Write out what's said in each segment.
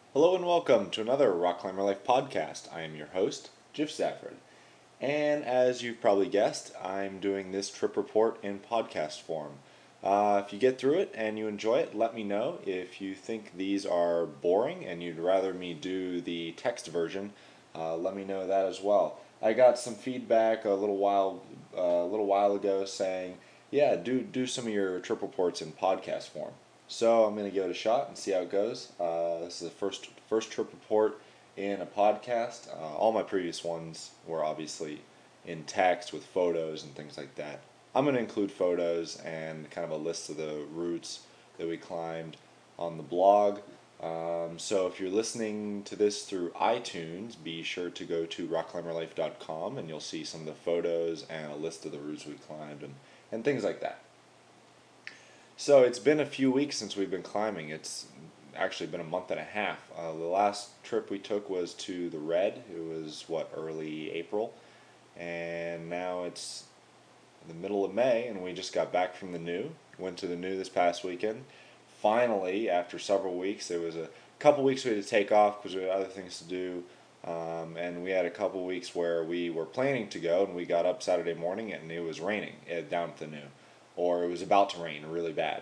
Hello and welcome to another Rock Climber Life podcast. I am your host, Jif Safford. And as you've probably guessed, I'm doing this trip report in podcast form. If you get through it and you enjoy it, let me know. If you think these are boring and you'd rather me do the text version, let me know that as well. I got some feedback a little while ago saying, yeah, do some of your trip reports in podcast form. So I'm going to give it a shot and see how it goes. This is the first trip report in a podcast. All my previous ones were obviously in text with photos and things like that. I'm going to include photos and kind of a list of the routes that we climbed on the blog. So if you're listening to this through iTunes, be sure to go to rockclimberlife.com and you'll see some of the photos and a list of the routes we climbed and things like that. So it's been a few weeks since we've been climbing. It's actually been a month and a half. The last trip we took was to the Red. It was early April, and now it's the middle of May, and we just got back from the New. Went to the New this past weekend. Finally, after several weeks, there was a couple weeks we had to take off because we had other things to do. And we had a couple weeks where we were planning to go, and we got up Saturday morning and it was raining down at the New, or it was about to rain really bad.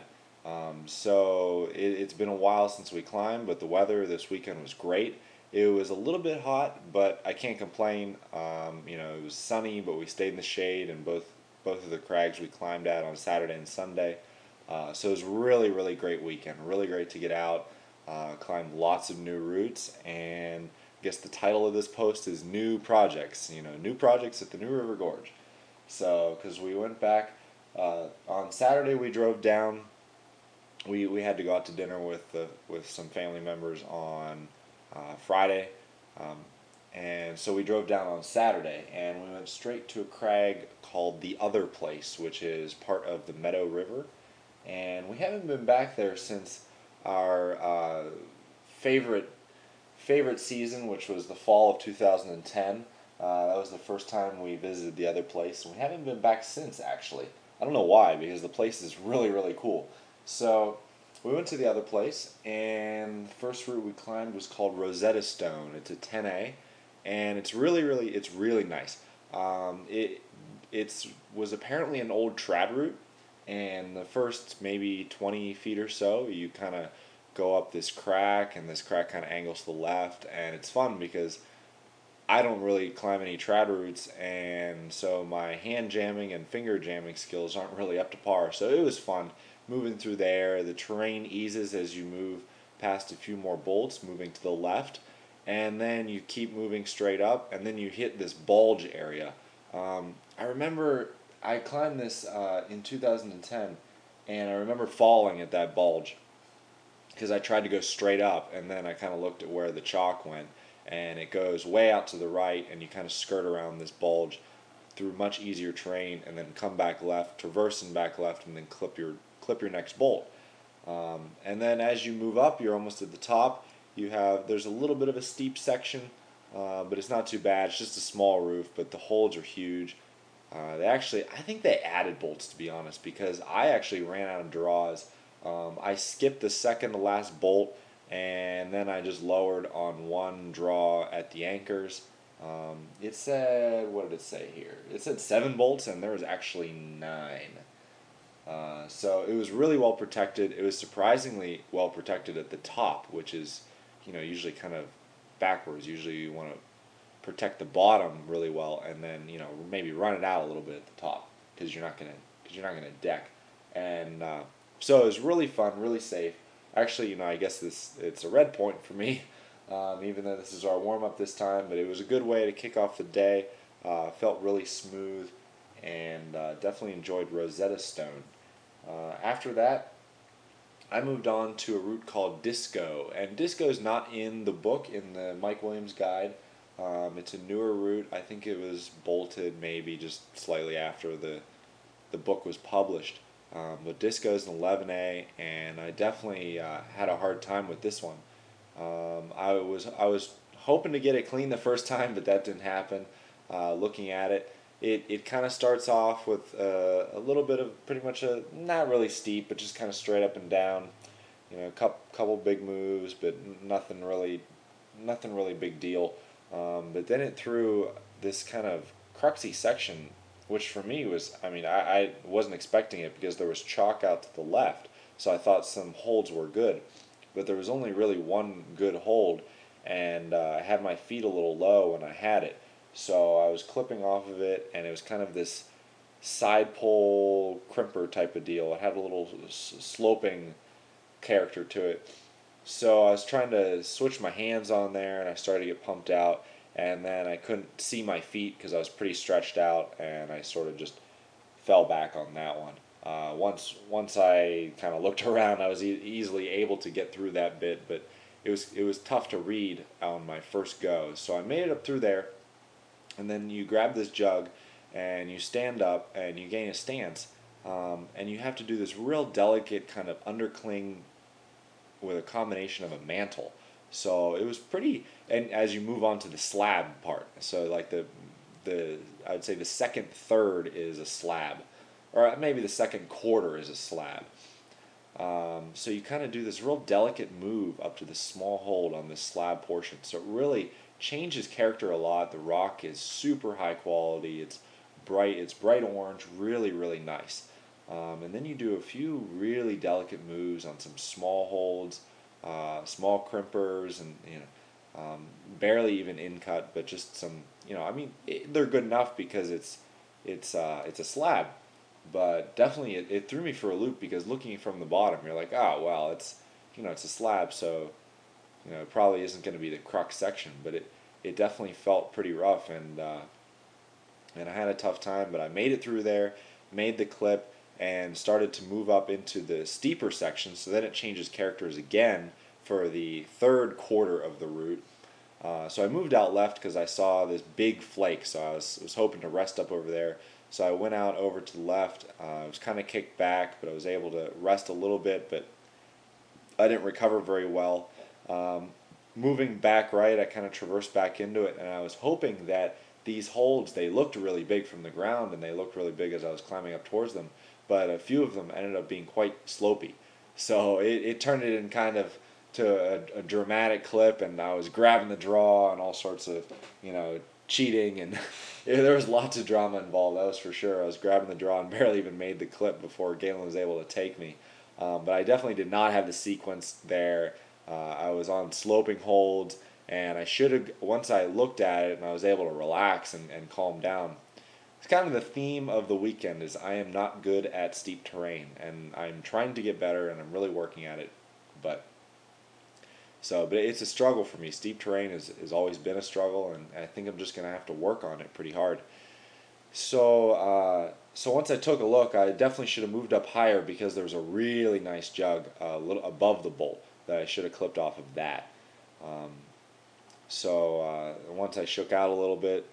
So it's been a while since we climbed, but the weather this weekend was great. It was a little bit hot, but I can't complain. It was sunny, but we stayed in the shade, and both of the crags we climbed at on Saturday and Sunday. So it was really, really great weekend. Really great to get out, climb lots of new routes, and I guess the title of this post is New Projects. New projects at the New River Gorge. So, because we went back on Saturday, we drove down. We had to go out to dinner with some family members on Friday, um, and so we drove down on Saturday, and we went straight to a crag called the Other Place, which is part of the Meadow River, and we haven't been back there since our favorite favorite season, which was the fall of 2010. That was the first time we visited the Other Place, and we haven't been back since. Actually, I don't know why, because the place is really really cool. So we went to the Other Place, and the first route we climbed was called Rosetta Stone. It's a 10A, and it's really nice. It was apparently an old trad route, and the first maybe 20 feet or so, you kind of go up this crack, and this crack kind of angles to the left, and it's fun because I don't really climb any trad routes, and so my hand jamming and finger jamming skills aren't really up to par. So it was fun moving through there. The terrain eases as you move past a few more bolts, moving to the left, and then you keep moving straight up, and then you hit this bulge area. I remember I climbed this in 2010, and I remember falling at that bulge because I tried to go straight up, and then I kind of looked at where the chalk went, and it goes way out to the right, and you kind of skirt around this bulge through much easier terrain, and then come back left, traversing back left, and then clip your next bolt. And then as you move up, you're almost at the top. There's a little bit of a steep section, but it's not too bad. It's just a small roof, but the holds are huge. I think they added bolts, to be honest, because I actually ran out of draws. I skipped the second to last bolt, and then I just lowered on one draw at the anchors. It said, what did it say here? It said 7 bolts, and there was actually 9. So it was really well protected. It was surprisingly well protected at the top, which is, usually kind of backwards. Usually you want to protect the bottom really well, and then maybe run it out a little bit at the top because you're not gonna deck. And so it was really fun, really safe. Actually, I guess it's a red point for me, even though this is our warm up this time. But it was a good way to kick off the day. Felt really smooth, and definitely enjoyed Rosetta Stone. After that, I moved on to a route called Disco, and Disco is not in the book in the Mike Williams guide. It's a newer route. I think it was bolted maybe just slightly after the book was published. But Disco is an 11A, and I definitely had a hard time with this one. I was hoping to get it clean the first time, but that didn't happen. Looking at it, it kind of starts off with a little bit of pretty much a not really steep, but just kind of straight up and down. couple big moves, but nothing really big deal. But then it threw this kind of cruxy section, which for me was, I wasn't expecting it because there was chalk out to the left, so I thought some holds were good, but there was only really one good hold, and I had my feet a little low when I had it, so I was clipping off of it, and it was kind of this side pull crimper type of deal. It had a little sloping character to it. So I was trying to switch my hands on there, and I started to get pumped out, and then I couldn't see my feet because I was pretty stretched out, and I sort of just fell back on that one. Once I kind of looked around, I was easily able to get through that bit, but it was tough to read on my first go. So I made it up through there, and then you grab this jug, and you stand up, and you gain a stance, and you have to do this real delicate kind of undercling with a combination of a mantle. So it was pretty, and as you move on to the slab part, so like the I would say the second third is a slab, or maybe the second quarter is a slab. So you kind of do this real delicate move up to the small hold on this slab portion. So it really changes character a lot. The rock is super high quality. It's bright orange, really nice. And then you do a few really delicate moves on some small holds, small crimpers, and barely even in cut, but just some. They're good enough because it's a slab, but definitely it threw me for a loop because looking from the bottom, you're like, oh well, it's a slab, so it probably isn't going to be the crux section, but it definitely felt pretty rough, and I had a tough time, but I made it through there, made the clip, and started to move up into the steeper section. So then it changes characters again for the third quarter of the route. So I moved out left because I saw this big flake, so I was hoping to rest up over there. So I went out over to the left. I was kind of kicked back, but I was able to rest a little bit, but I didn't recover very well. Moving back right, I kind of traversed back into it, and I was hoping that these holds, they looked really big from the ground, and they looked really big as I was climbing up towards them, but a few of them ended up being quite slopey. So it turned it in kind of to a dramatic clip, and I was grabbing the draw and all sorts of, cheating, and there was lots of drama involved, that was for sure. I was grabbing the draw and barely even made the clip before Galen was able to take me. But I definitely did not have the sequence there. I was on sloping holds, and I should have, once I looked at it and I was able to relax and calm down. It's kind of the theme of the weekend is I am not good at steep terrain, and I'm trying to get better, and I'm really working at it. But but it's a struggle for me. Steep terrain has always been a struggle, and I think I'm just going to have to work on it pretty hard. So once I took a look, I definitely should have moved up higher because there was a really nice jug a little above the bolt that I should have clipped off of that. Once I shook out a little bit,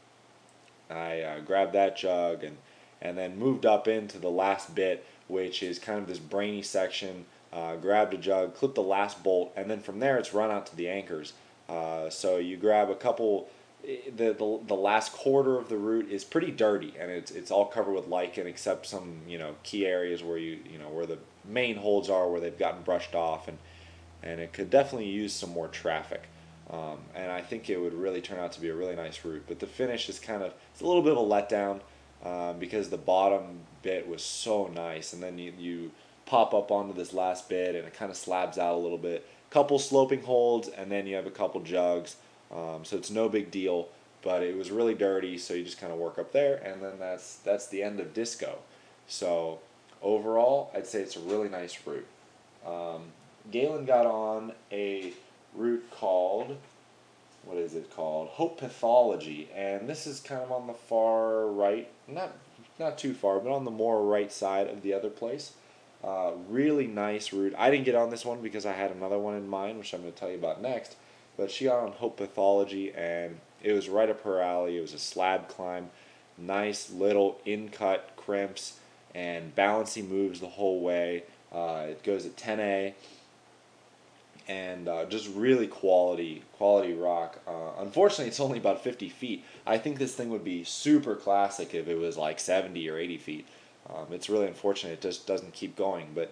I grabbed that jug and then moved up into the last bit, which is kind of this brainy section. Grabbed a jug, clipped the last bolt, and then from there it's run out to the anchors. So you grab a couple. The last quarter of the route is pretty dirty, and it's all covered with lichen except some key areas where where the main holds are, where they've gotten brushed off, and it could definitely use some more traffic. And I think it would really turn out to be a really nice route. But the finish is it's a little bit of a letdown because the bottom bit was so nice, and then you pop up onto this last bit, and it kind of slabs out a little bit. Couple sloping holds, and then you have a couple jugs. So it's no big deal, but it was really dirty, so you just kind of work up there, and then that's the end of Disco. So overall, I'd say it's a really nice route. Galen got on a route called, what is it called? Hope Pathology, and this is kind of on the far right, not too far, but on the more right side of the other place. Really nice route. I didn't get on this one because I had another one in mind, which I'm going to tell you about next. But she got on Hope Pathology, and it was right up her alley. It was a slab climb, nice little in-cut crimps, and bouncy moves the whole way. It goes at 10A, and just really quality rock. Unfortunately, it's only about 50 feet. I think this thing would be super classic if it was like 70 or 80 feet. It's really unfortunate it just doesn't keep going, but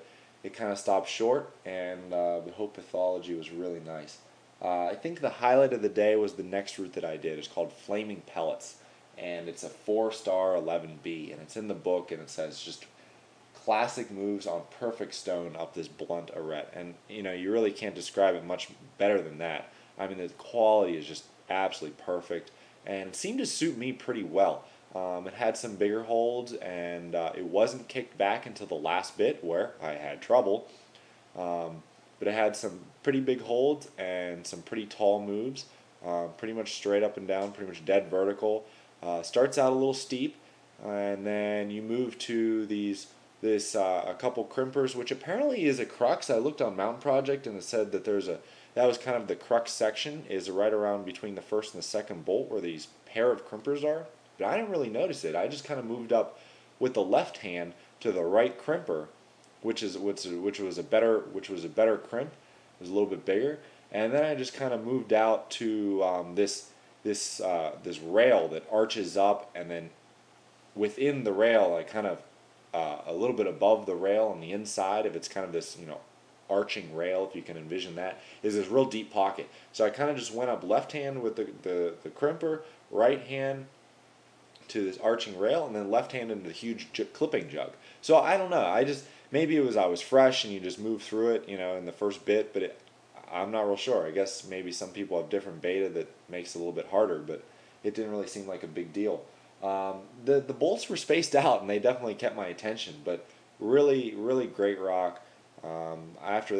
it kind of stopped short, and the Hope Pathology was really nice. I think the highlight of the day was the next route that I did. It's called Flaming Pellets, and it's a 4-star 11B, and it's in the book, and it says just classic moves on perfect stone up this blunt arete. And you really can't describe it much better than that. I mean, the quality is just absolutely perfect, and it seemed to suit me pretty well. It had some bigger holds, and it wasn't kicked back until the last bit where I had trouble. But it had some pretty big holds and some pretty tall moves, pretty much straight up and down, pretty much dead vertical. Starts out a little steep, and then you move to a couple crimpers, which apparently is a crux. I looked on Mountain Project, and it said that that was kind of the crux section, is right around between the first and the second bolt where these pair of crimpers are. But I didn't really notice it. I just kind of moved up with the left hand to the right crimper, which was a better crimp. It was a little bit bigger, and then I just kind of moved out to this rail that arches up, and then within the rail, I kind of a little bit above the rail on the inside of it's kind of this arching rail, if you can envision that, is this real deep pocket. So I kind of just went up left hand with the crimper, right hand to this arching rail, and then left hand into the huge clipping jug. So I don't know. Maybe it was I was fresh and you just move through it, in the first bit, but I'm not real sure. I guess maybe some people have different beta that makes it a little bit harder, but it didn't really seem like a big deal. The bolts were spaced out, and they definitely kept my attention, but really, really great rock. After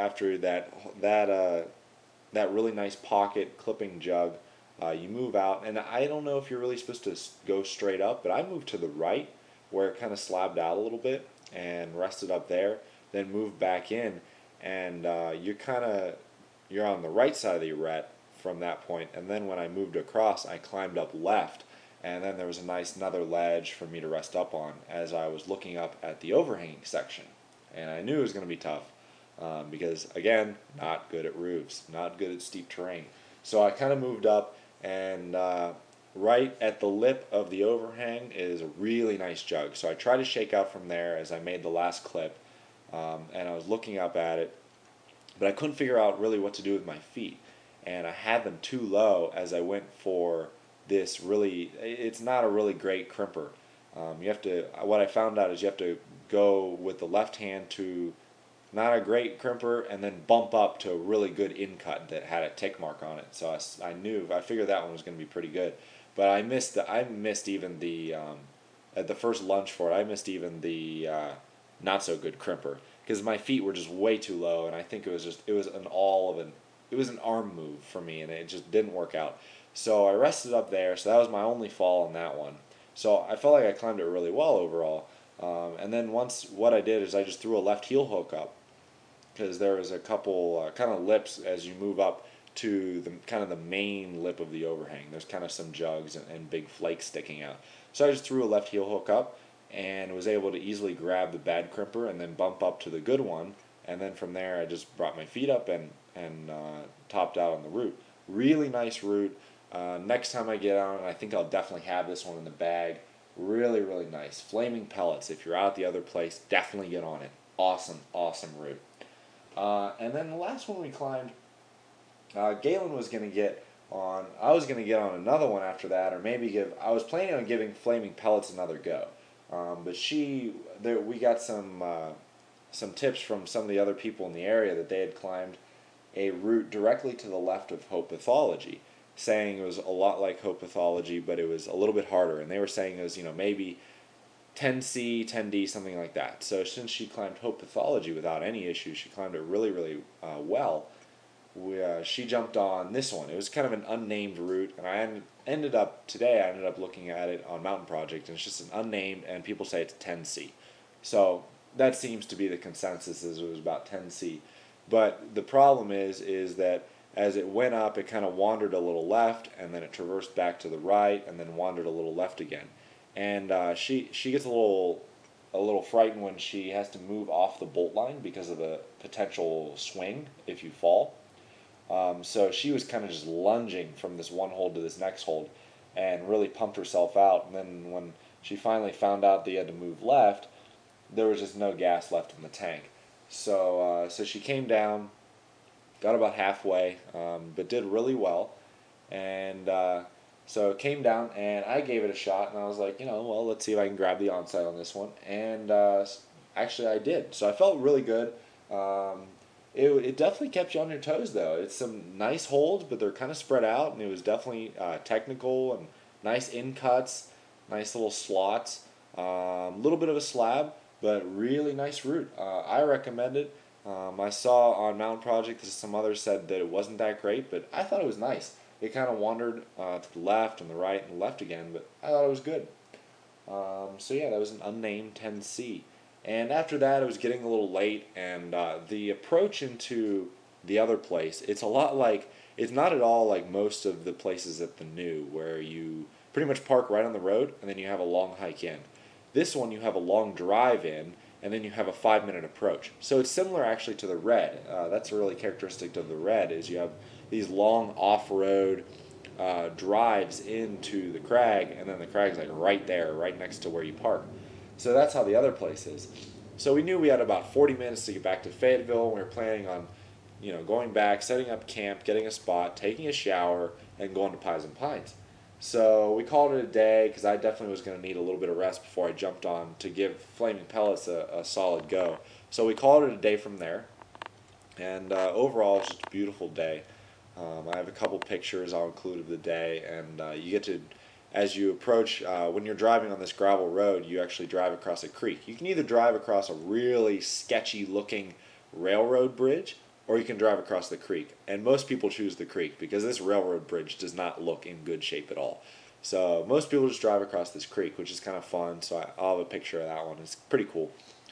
that really nice pocket clipping jug, you move out, and I don't know if you're really supposed to go straight up, but I moved to the right where it kind of slabbed out a little bit and rested up there, then moved back in, and you're on the right side of the arete from that point, and then when I moved across, I climbed up left, and then there was a nice another ledge for me to rest up on as I was looking up at the overhanging section, and I knew it was going to be tough because, again, not good at roofs, not good at steep terrain. So I kind of moved up, and right at the lip of the overhang is a really nice jug. So I tried to shake out from there as I made the last clip, and I was looking up at it, but I couldn't figure out really what to do with my feet. And I had them too low as I went for this really, it's not a really great crimper. What I found out is you have to go with the left hand to not a great crimper, and then bump up to a really good in cut that had a tick mark on it. So I figured that one was going to be pretty good, but I missed even the at the first lunge for it. I missed even the not so good crimper because my feet were just way too low, and I think it was an arm move for me, and it just didn't work out. So I rested up there. So that was my only fall on that one. So I felt like I climbed it really well overall. And then what I did is I just threw a left heel hook up because there was a couple kind of lips as you move up to the kind of the main lip of the overhang. There's kind of some jugs and big flakes sticking out. So I just threw a left heel hook up and was able to easily grab the bad crimper and then bump up to the good one. And then from there I just brought my feet up and topped out on the route. Really nice route. Next time I get on it, I think I'll definitely have this one in the bag. Really, really nice. Flaming Pellets. If you're out the other place, definitely get on it. Awesome, awesome route. And then the last one we climbed, Galen was going to get on. I was going to get on another one after that, or maybe I was planning on giving Flaming Pellets another go. But we got some tips from some of the other people in the area that they had climbed a route directly to the left of Hope Pathology, saying it was a lot like Hope Pathology, but it was a little bit harder. And they were saying it was, maybe 10C, 10D, something like that. So since she climbed Hope Pathology without any issues, she climbed it really, really well. She jumped on this one. It was kind of an unnamed route, and I ended up looking at it on Mountain Project, and it's just an unnamed, and people say it's 10C. So that seems to be the consensus, is it was about 10C. But the problem is that as it went up, it kind of wandered a little left, and then it traversed back to the right, and then wandered a little left again. And she gets a little frightened when she has to move off the bolt line because of the potential swing if you fall. So she was kind of just lunging from this one hold to this next hold, and really pumped herself out. And then when she finally found out that you had to move left, there was just no gas left in the tank. So she came down, got about halfway, but did really well. And so it came down, and I gave it a shot, and I was like, well, let's see if I can grab the onside on this one. And actually, I did. So I felt really good. Um, it definitely kept you on your toes, though. It's some nice holds, but they're kind of spread out, and it was definitely technical and nice in cuts, nice little slots, a little bit of a slab, but really nice root. I recommend it. I saw on Mountain Project that some others said that it wasn't that great, but I thought it was nice. It kind of wandered to the left and the right and the left again, but I thought it was good. So yeah, that was an unnamed 10C. And after that, it was getting a little late, and the approach into the other place, it's a lot like, it's not at all like most of the places at the new, where you pretty much park right on the road, and then you have a long hike in. This one, you have a long drive in, and then you have a 5 minute approach. So it's similar actually to the red. That's a really characteristic of the red, is you have these long off-road drives into the crag, and then the crag's like right there, right next to where you park. So that's how the other place is. So we knew we had about 40 minutes to get back to Fayetteville. We were planning on, going back, setting up camp, getting a spot, taking a shower, and going to Pies and Pines. So we called it a day because I definitely was going to need a little bit of rest before I jumped on to give Flaming Pellets a solid go. So we called it a day from there, and overall, it's just a beautiful day. I have a couple pictures I'll include of the day, and you get to, as you approach, when you're driving on this gravel road, you actually drive across a creek. You can either drive across a really sketchy looking railroad bridge, or you can drive across the creek. And most people choose the creek because this railroad bridge does not look in good shape at all. So most people just drive across this creek, which is kind of fun. So I'll have a picture of that one. It's pretty cool.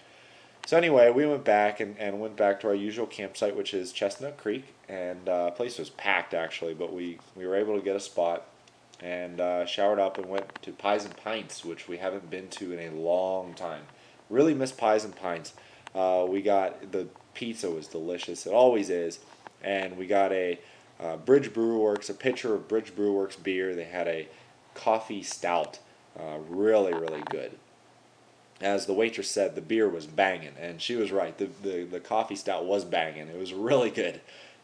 So anyway, we went back and went back to our usual campsite, which is Chestnut Creek, and the place was packed actually, but we were able to get a spot and showered up and went to Pies and Pints, which we haven't been to in a long time. Really miss Pies and Pints. We got the pizza was delicious. It always is, and we got a Bridge Brew Works, a pitcher of Bridge Brew Works beer. They had a coffee stout, really good. As the waitress said, the beer was banging, and she was right. The coffee stout was banging. It was really good.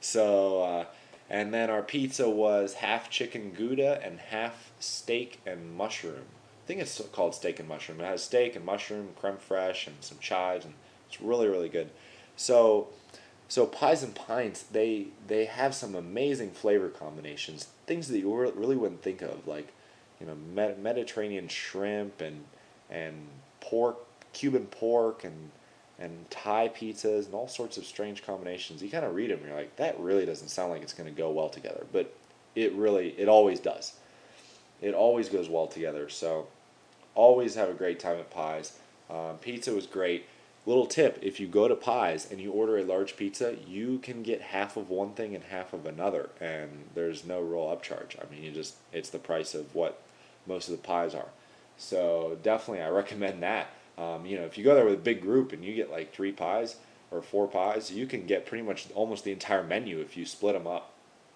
So, and then our pizza was half chicken Gouda and half steak and mushroom. I think it's called steak and mushroom. It has steak and mushroom, creme fraiche, and some chives, and it's really good. So, so Pies and Pints, they have some amazing flavor combinations, things that you really wouldn't think of, like Mediterranean shrimp and pork, Cuban pork, and Thai pizzas, and all sorts of strange combinations. You kind of read them, and you're like, that really doesn't sound like it's going to go well together, but it always does. It always goes well together. So always have a great time at Pies. Pizza was great. Little tip: if you go to Pies and you order a large pizza, you can get half of one thing and half of another, and there's no real upcharge. I mean, it's the price of what most of the pies are. So definitely, I recommend that. If you go there with a big group and you get like 3 pies or 4 pies, you can get pretty much almost the entire menu if you split them up.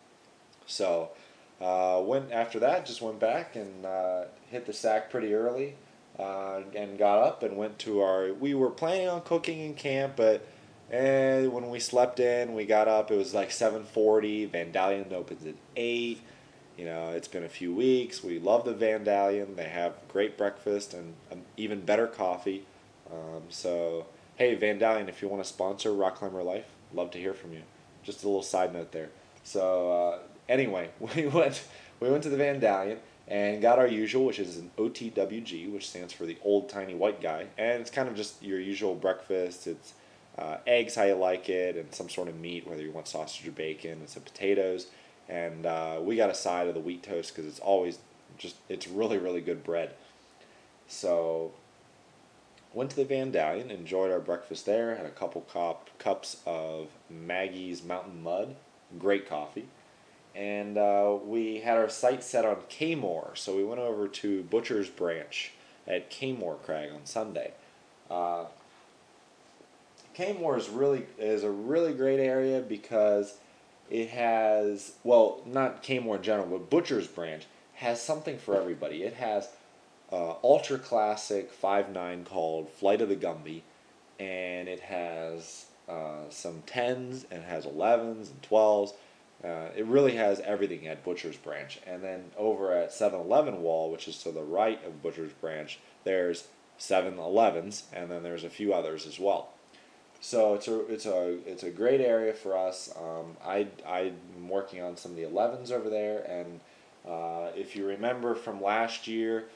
So went after that, just went back and hit the sack pretty early, and got up and went to our. We were planning on cooking in camp, but when we slept in, we got up. It was like 7:40. Vandalion opens at 8. It's been a few weeks. We love the Vandalion. They have great breakfast and even better coffee. So, hey, Vandalion, if you want to sponsor Rock Climber Life, love to hear from you. Just a little side note there. So, anyway, we went to the Vandalion and got our usual, which is an OTWG, which stands for the Old Tiny White Guy. And it's kind of just your usual breakfast. It's eggs how you like it, and some sort of meat, whether you want sausage or bacon, and some potatoes. And we got a side of the wheat toast because it's really good bread. So went to the Vandalion, enjoyed our breakfast there, had a couple cups of Maggie's Mountain Mud, great coffee. And we had our sights set on Kaymore, so we went over to Butcher's Branch at Kaymore Crag on Sunday. Uh, Kaymore is a really great area because it has, well, not Kaymore in general, but Butcher's Branch has something for everybody. It has ultra classic 5.9 called Flight of the Gumby, and it has some 10s and has 11s and 12s. It really has everything at Butcher's Branch. And then over at 7-Eleven Wall, which is to the right of Butcher's Branch, there's 7-Elevens, and then there's a few others as well. So it's a great area for us. I'm working on some of the 11s over there, and if you remember from last year,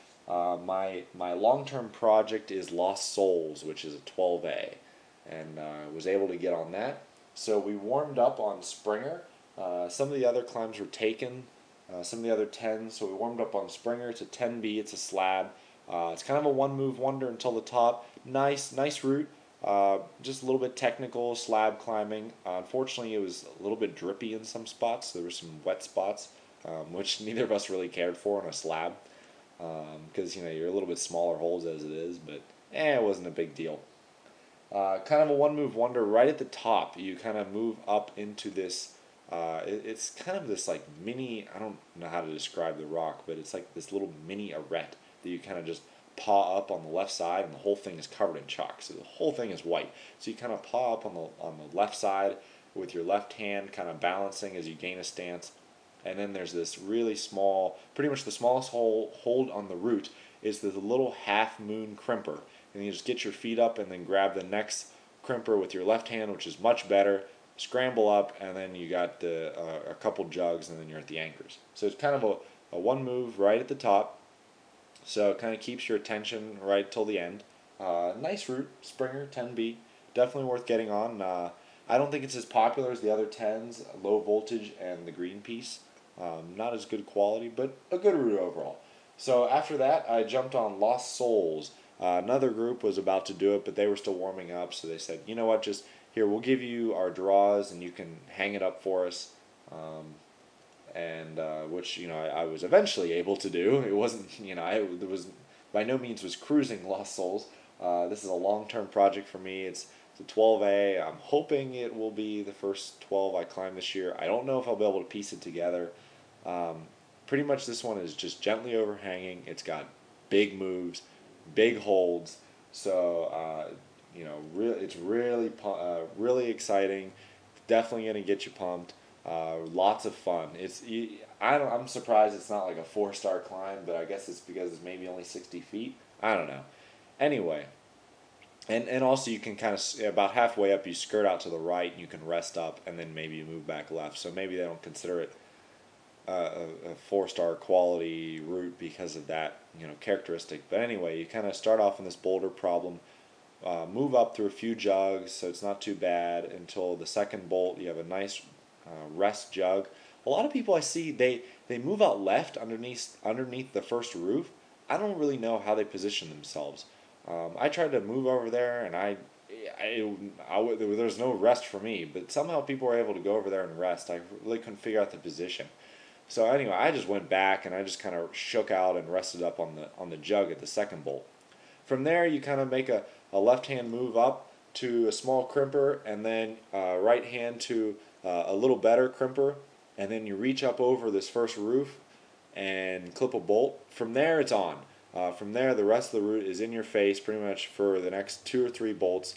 my long term project is Lost Souls, which is a 12A, and was able to get on that. So we warmed up on Springer. Some of the other climbs were taken, some of the other 10s. So we warmed up on Springer. It's a 10B. It's a slab. It's kind of a one move wonder until the top. Nice route. Just a little bit technical slab climbing. Unfortunately, it was a little bit drippy in some spots. There were some wet spots, which neither of us really cared for on a slab, because you're a little bit smaller holes as it is, but it wasn't a big deal. Kind of a one move wonder right at the top. You kind of move up into this. It's kind of this like mini. I don't know how to describe the rock, but it's like this little mini arete that you kind of just paw up on the left side, and the whole thing is covered in chalk. So the whole thing is white. So you kind of paw up on the left side with your left hand, kind of balancing as you gain a stance. And then there's this really small, pretty much the smallest hold on the root is the little half moon crimper. And you just get your feet up and then grab the next crimper with your left hand, which is much better. Scramble up, and then you got a couple jugs, and then you're at the anchors. So it's kind of a one move right at the top. So it kind of keeps your attention right till the end. Nice route, Springer 10B, definitely worth getting on. I don't think it's as popular as the other 10s, low voltage and the green piece. Not as good quality, but a good route overall. So after that, I jumped on Lost Souls. Another group was about to do it, but they were still warming up, so they said, you know what, just here, we'll give you our draws, and you can hang it up for us. And which I was eventually able to do. It wasn't there was by no means was cruising Lost Souls. This is a long-term project for me. It's a 12A. I'm hoping it will be the first 12 I climb this year. I don't know if I'll be able to piece it together. Pretty much this one is just gently overhanging. It's got big moves, big holds. So it's really exciting. Definitely gonna get you pumped. Lots of fun. I'm surprised it's not like a 4-star climb, but I guess it's because it's maybe only 60 feet. I don't know. Anyway, and also you can kind of about halfway up you skirt out to the right and you can rest up and then maybe you move back left. So maybe they don't consider it a 4-star quality route because of that characteristic. But anyway, you kind of start off in this boulder problem. Move up through a few jugs, so it's not too bad until the second bolt. You have a nice rest jug. A lot of people I see they move out left underneath the first roof. I don't really know how they position themselves. I tried to move over there, and there was no rest for me. But somehow people were able to go over there and rest. I really couldn't figure out the position. So anyway, I just went back and I just kind of shook out and rested up on the jug at the second bolt. From there, you kind of make a left hand move up to a small crimper, and then right hand to a little better crimper, and then you reach up over this first roof and clip a bolt. From there, it's on. From there, the rest of the route is in your face pretty much for the next 2 or 3 bolts.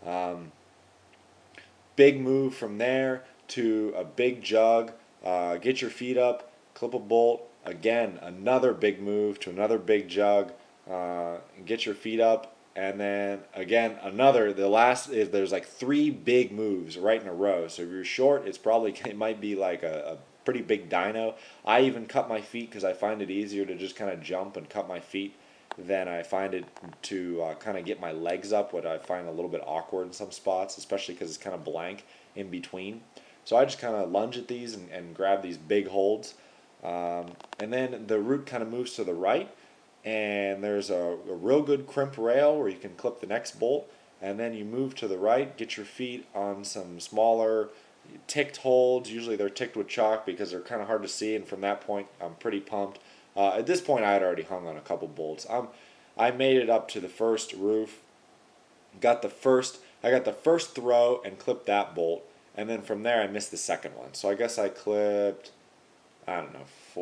Big move from there to a big jug. Get your feet up, clip a bolt. Again, another big move to another big jug. Get your feet up, and then again the last is there's like 3 big moves right in a row. So if you're short, it might be like a pretty big dyno. I even cut my feet because I find it easier to just kind of jump and cut my feet than I find it to kind of get my legs up, what I find a little bit awkward in some spots, especially because it's kind of blank in between. So I just kind of lunge at these and grab these big holds. And then the route kind of moves to the right, and there's a real good crimp rail where you can clip the next bolt, and then you move to the right, get your feet on some smaller ticked holds. Usually they're ticked with chalk because they're kind of hard to see, and from that point I'm pretty pumped. At this point I had already hung on a couple bolts. I made it up to the first roof, I got the first throw and clipped that bolt, and then from there I missed the second one. So I guess I clipped, I don't know,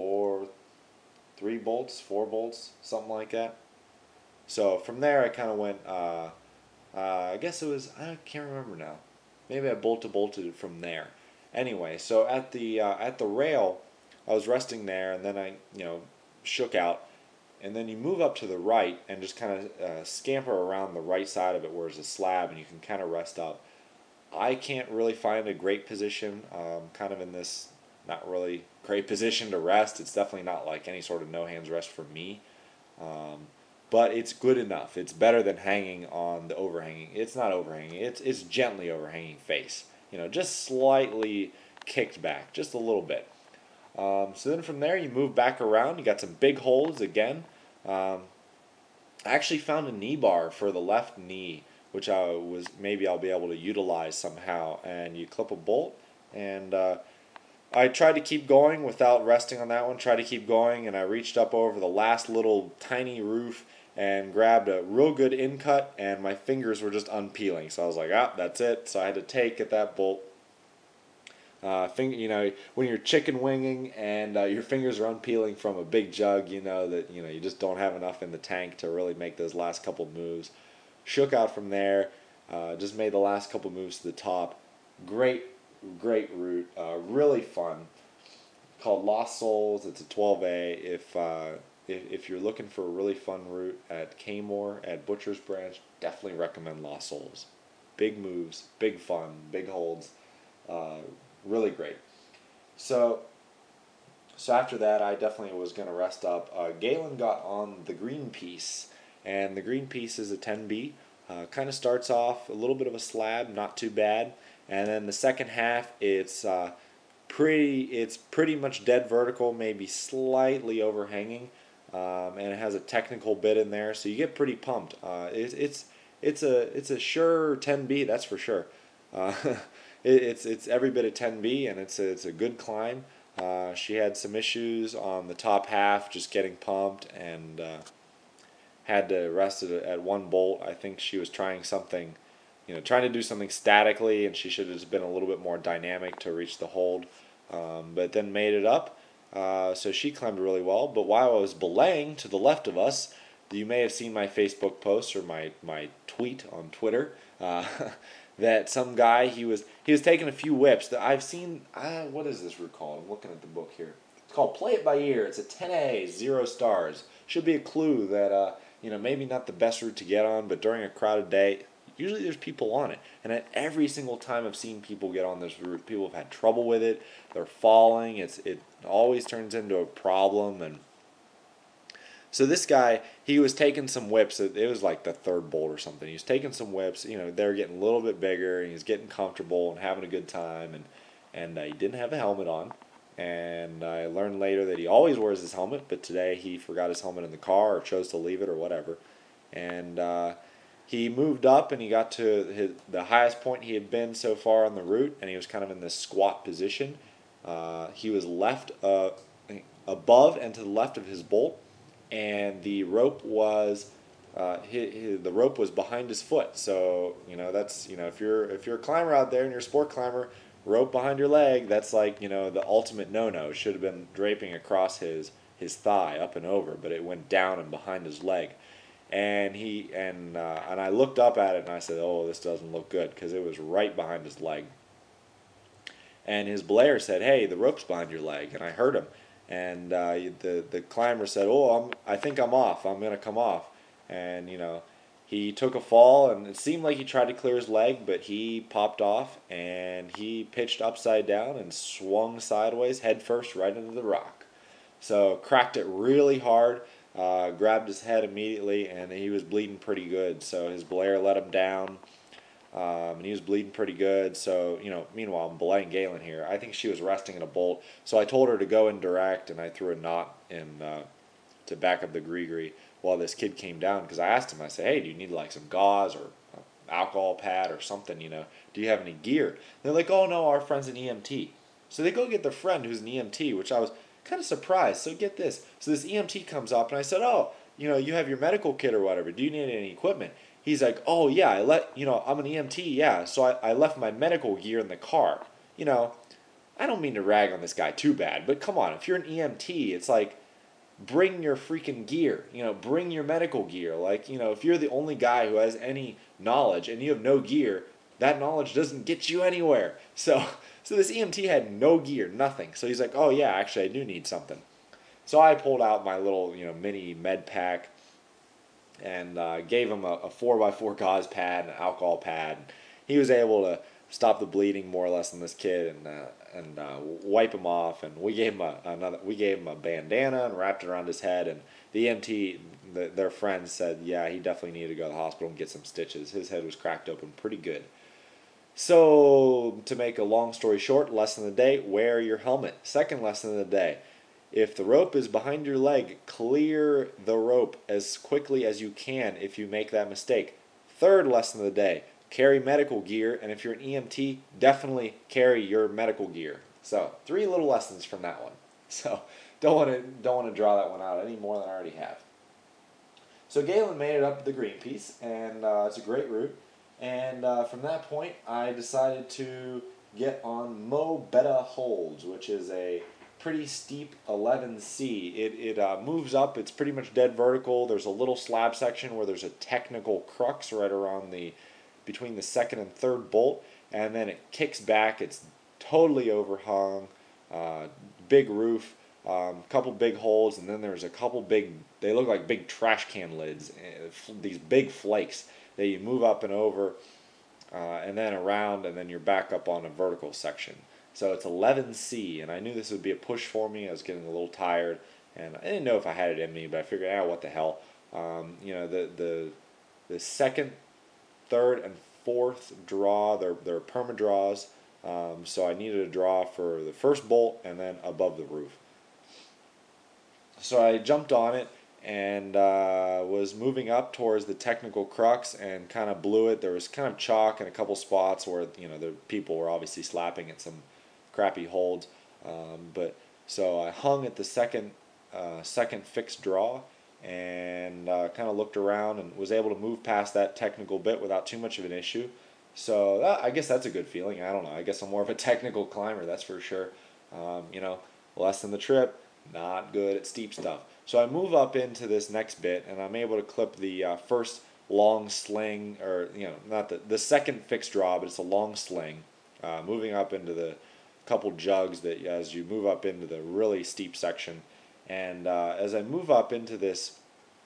4 bolts, something like that. So from there I kind of went, I guess it was, I can't remember now. Maybe I bolted it from there. Anyway, so at the rail, I was resting there, and then I shook out, and then you move up to the right and just kind of scamper around the right side of it where there's a slab, and you can kind of rest up. I can't really find a great position. Kind of in this not really great position to rest. It's definitely not like any sort of no hands rest for me. Um, but it's good enough. It's better than hanging on the overhanging. It's not overhanging. It's gently overhanging face. Just slightly kicked back, just a little bit. So then from there you move back around. You got some big holds again. Um, I actually found a knee bar for the left knee, which maybe I'll be able to utilize somehow. And you clip a bolt, and I tried to keep going without resting on that one. Tried to keep going, and I reached up over the last little tiny roof and grabbed a real good in cut, and my fingers were just unpeeling. So I was like, that's it. So I had to take at that bolt. When you're chicken winging and your fingers are unpeeling from a big jug, you know that you just don't have enough in the tank to really make those last couple moves. Shook out from there, just made the last couple moves to the top. Great, great route, really fun. Called Lost Souls. It's a 12A. If you're looking for a really fun route at Kmore at Butcher's Branch, definitely recommend Lost Souls. Big moves, big fun, big holds. Uh, Really great. So, after that, I definitely was going to rest up. Galen got on the green piece, and the green piece is a 10B. Kind of starts off a little bit of a slab, not too bad, and then the second half it's pretty much dead vertical, maybe slightly overhanging, and it has a technical bit in there, so you get pretty pumped. It's a sure 10B, that's for sure. Uh, it's every bit of 10B, and it's a good climb. She had some issues on the top half, just getting pumped, and had to rest it at one bolt. I think she was trying something, trying to do something statically, and she should have been a little bit more dynamic to reach the hold. But then made it up. So she climbed really well. But while I was belaying to the left of us, you may have seen my Facebook post or my tweet on Twitter. That some guy he was taking a few whips that I've seen. What is this route called? I'm looking at the book here. It's called Play It By Ear. It's a 10A, 0 stars. Should be a clue that maybe not the best route to get on, but during a crowded day, usually there's people on it. And at every single time I've seen people get on this route, people have had trouble with it. They're falling. It always turns into a problem. And so this guy, he was taking some whips. It was like the third bolt or something. He was taking some whips. They were getting a little bit bigger, and he was getting comfortable and having a good time. And he didn't have a helmet on. And I learned later that he always wears his helmet, but today he forgot his helmet in the car or chose to leave it or whatever. And he moved up, and he got to the highest point he had been so far on the route, and he was kind of in this squat position. He was left above and to the left of his bolt, and the rope was the rope was behind his foot. So that's if you're a climber out there and you're a sport climber, rope behind your leg, that's like the ultimate no-no. It should have been draping across his thigh up and over, but it went down and behind his leg. And I looked up at it and I said, oh, this doesn't look good, because it was right behind his leg. And his belayer said, hey, the rope's behind your leg, and I heard him. And the climber said, oh, I think I'm off. I'm going to come off. And, he took a fall, and it seemed like he tried to clear his leg, but he popped off, and he pitched upside down and swung sideways, head first, right into the rock. So cracked it really hard, grabbed his head immediately, and he was bleeding pretty good. So his belayer let him down. And he was bleeding pretty good. So, meanwhile, I'm belaying Galen here. I think she was resting in a bolt. So I told her to go in direct, and I threw a knot in to back up the gree while this kid came down. Because I asked him, I said, hey, do you need like some gauze or alcohol pad or something, Do you have any gear? And they're like, oh, no, our friend's an EMT. So they go get their friend who's an EMT, which I was kind of surprised. So get this. So this EMT comes up, and I said, oh, you have your medical kit or whatever. Do you need any equipment? He's like, oh, yeah, I'm an EMT, yeah, so I left my medical gear in the car. I don't mean to rag on this guy too bad, but come on, if you're an EMT, it's like, bring your freaking gear, bring your medical gear. Like, if you're the only guy who has any knowledge and you have no gear, that knowledge doesn't get you anywhere. So this EMT had no gear, nothing. So he's like, oh yeah, actually I do need something. So I pulled out my little, mini med pack and gave him a 4x4 gauze pad, an alcohol pad. He was able to stop the bleeding more or less on this kid and wipe him off. And we gave him a bandana and wrapped it around his head. And the EMT, their friends said, yeah, he definitely needed to go to the hospital and get some stitches. His head was cracked open pretty good. So, to make a long story short, lesson of the day, wear your helmet. Second lesson of the day, if the rope is behind your leg, clear the rope as quickly as you can if you make that mistake. Third lesson of the day, carry medical gear, and if you're an EMT, definitely carry your medical gear. So, 3 little lessons from that one. So, don't want to draw that one out any more than I already have. So Galen made it up to the Greenpeace, and it's a great route. And from that point, I decided to get on Mo Betta Holds, which is a pretty steep 11C. It moves up. It's pretty much dead vertical. There's a little slab section where there's a technical crux right around between the second and third bolt, and then it kicks back. It's totally overhung, big roof, couple big holes, and then there's a couple big. They look like big trash can lids. These big flakes that you move up and over, and then around, and then you're back up on a vertical section. So it's 11C, and I knew this would be a push for me. I was getting a little tired, and I didn't know if I had it in me, but I figured, what the hell. The second, third, and fourth draw, they're perma draws. So I needed a draw for the first bolt and then above the roof. So I jumped on it and was moving up towards the technical crux and kind of blew it. There was kind of chalk in a couple spots where the people were obviously slapping at some crappy holds. But so I hung at the second fixed draw and kind of looked around and was able to move past that technical bit without too much of an issue. So I guess that's a good feeling. I don't know. I guess I'm more of a technical climber, that's for sure. Less than the trip, not good at steep stuff. So I move up into this next bit, and I'm able to clip the first long sling, or not the second fixed draw, but it's a long sling, moving up into the couple jugs that as you move up into the really steep section, and as I move up into this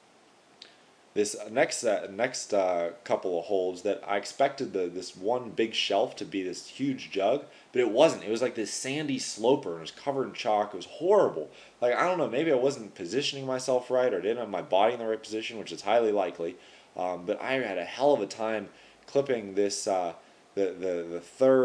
next couple of holds, that I expected this one big shelf to be this huge jug, but it wasn't. It was like this sandy sloper, and it was covered in chalk. It was horrible. Like, I don't know, maybe I wasn't positioning myself right, or didn't have my body in the right position, which is highly likely. But I had a hell of a time clipping this the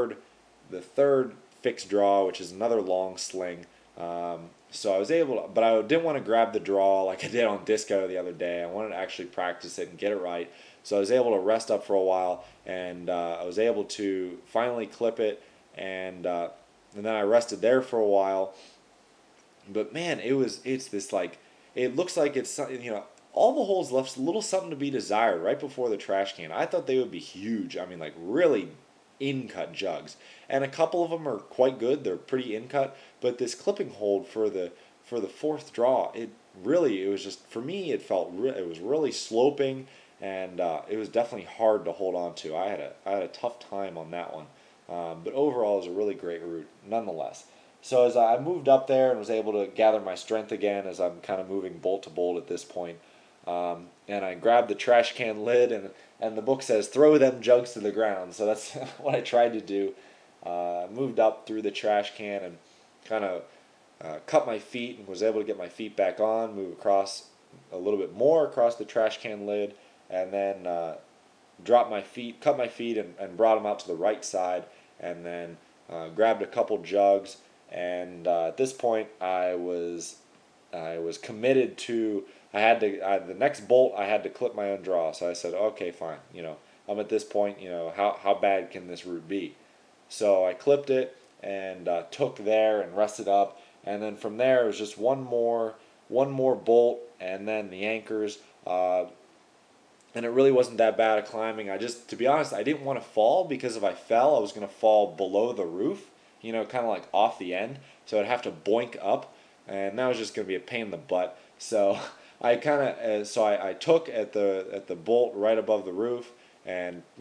third fixed draw, which is another long sling. So I was able to, but I didn't want to grab the draw like I did on Disco the other day. I wanted to actually practice it and get it right. So I was able to rest up for a while, and I was able to finally clip it, and then I rested there for a while. But man, it's this, like, it looks like it's, all the holes left a little something to be desired right before the trash can. I thought they would be huge. I mean, like, really in-cut jugs, and a couple of them are quite good. They're pretty in-cut, but this clipping hold for the fourth draw, it was just, for me, it was really sloping, and it was definitely hard to hold on to. I had a tough time on that one, but overall it was a really great route nonetheless. So as I moved up there and was able to gather my strength again, as I'm kind of moving bolt to bolt at this point, and I grabbed the trash can lid, and the book says throw them jugs to the ground. So that's what I tried to do. Moved up through the trash can and kind of cut my feet, and was able to get my feet back on, move across a little bit more across the trash can lid, and then cut my feet and brought them out to the right side, and then grabbed a couple jugs. And at this point, I was committed to. The next bolt I had to clip my own draw. So I said, okay, fine. I'm at this point. How bad can this route be? So I clipped it and took there and rested up, and then from there it was just one more bolt, and then the anchors. And it really wasn't that bad of climbing. To be honest, I didn't want to fall, because if I fell, I was going to fall below the roof, kind of like off the end. So I'd have to boink up, and that was just going to be a pain in the butt. So I took at the bolt right above the roof, and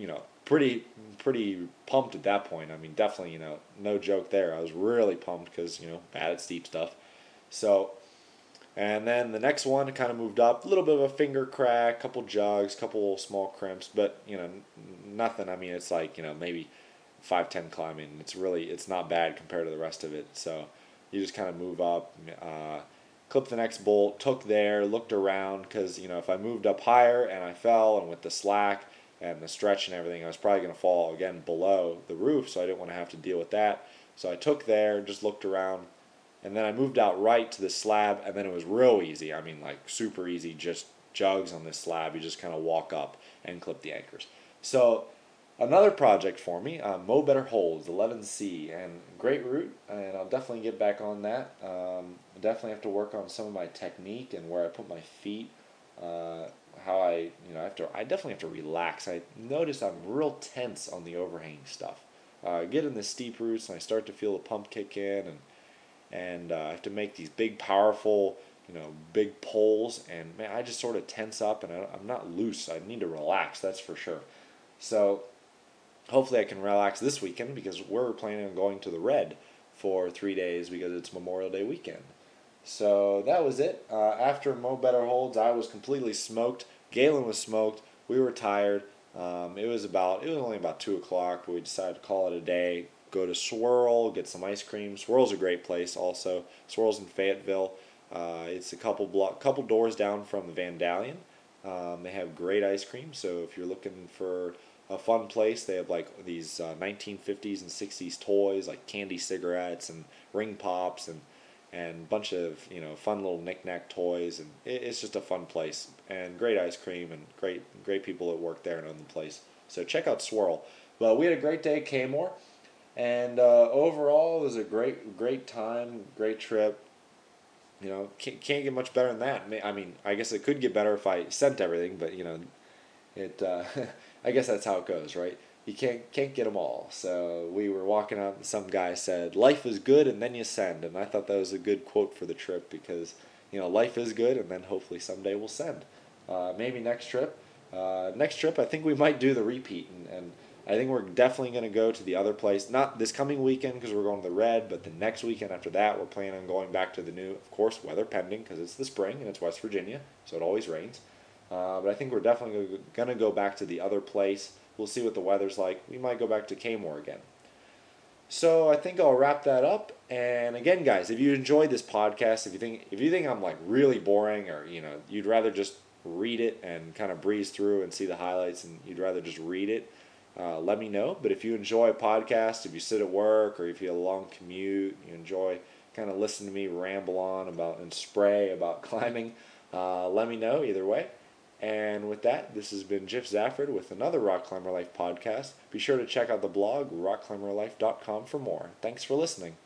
pretty pretty pumped at that point. I mean, definitely, no joke there. I was really pumped because, bad at steep stuff. So, and then the next one kind of moved up, a little bit of a finger crack, couple jugs, couple small crimps, but, nothing. I mean, it's like, maybe 5-10 climbing. It's not bad compared to the rest of it. So, you just kind of move up, clipped the next bolt, took there, looked around, because, if I moved up higher and I fell, and with the slack and the stretch and everything, I was probably going to fall again below the roof, so I didn't want to have to deal with that. So I took there, just looked around, and then I moved out right to the slab, and then it was real easy. I mean, like super easy, just jugs on this slab. You just kind of walk up and clip the anchors. So another project for me, Mo Better Holds, 11C, and great route, and I'll definitely get back on that. I definitely have to work on some of my technique and where I put my feet, how I definitely have to relax. I notice I'm real tense on the overhanging stuff. Get in the steep routes and I start to feel the pump kick in, and I have to make these big, powerful, big pulls, and man, I just sort of tense up, and I'm not loose. I need to relax, that's for sure. So hopefully I can relax this weekend because we're planning on going to the Red for 3 days because it's Memorial Day weekend. So that was it. After Mo Better Holds, I was completely smoked. Galen was smoked. We were tired. It was only about 2 o'clock, but we decided to call it a day. Go to Swirl, get some ice cream. Swirl's a great place. Also, Swirl's in Fayetteville. It's a couple doors down from the Vandalion. They have great ice cream. So if you're looking for a fun place, they have like these 1950s and 60s toys like candy cigarettes and ring pops and a bunch of fun little knick-knack toys, and it's just a fun place, and great ice cream, and great people that work there and own the place. So check out Swirl. But we had a great day at Kmore, and overall it was a great time, great trip. Can't get much better than that. I mean, I guess it could get better if I sent everything, but it I guess that's how it goes, right? You can't get them all. So we were walking out, and some guy said, "Life is good, and then you send." And I thought that was a good quote for the trip because life is good, and then hopefully someday we'll send. Maybe next trip. Next trip, I think we might do the repeat, and I think we're definitely going to go to the other place. Not this coming weekend because we're going to the Red, but the next weekend after that, we're planning on going back to the new, of course, weather pending because it's the spring and it's West Virginia, so it always rains. But I think we're definitely going to go back to the other place. We'll see what the weather's like. We might go back to Kmore again. So I think I'll wrap that up. And again, guys, if you enjoyed this podcast, if you think I'm like really boring, or you'd rather just read it and kind of breeze through and see the highlights, and you'd rather just read it, let me know. But if you enjoy a podcast, if you sit at work, or if you have a long commute, you enjoy kind of listening to me ramble on about and spray about climbing, let me know either way. And with that, this has been Jeff Zafford with another Rock Climber Life podcast. Be sure to check out the blog, rockclimberlife.com, for more. Thanks for listening.